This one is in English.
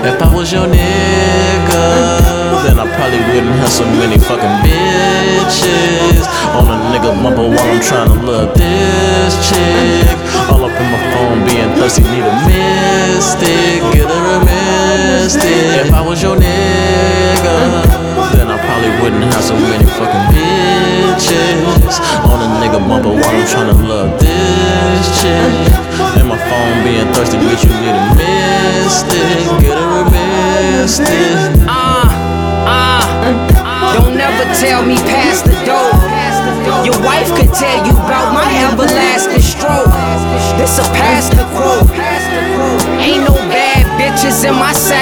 If I was your nigga, then I probably wouldn't have so many fucking bitches on a nigga bumper while I'm trying to love this chick. All up in my phone being thirsty, need a mystic, get her a mystic. If I was your nigga, then I probably wouldn't have so many fucking bitches on a nigga bumper while I'm trying to love this chick. And my phone being thirsty, bitch, you need a mystic, get her a mystic. Don't never tell me past the door. Your wife could tell you about my everlasting stroke. This a pastor quote. Ain't no bad bitches in my sack.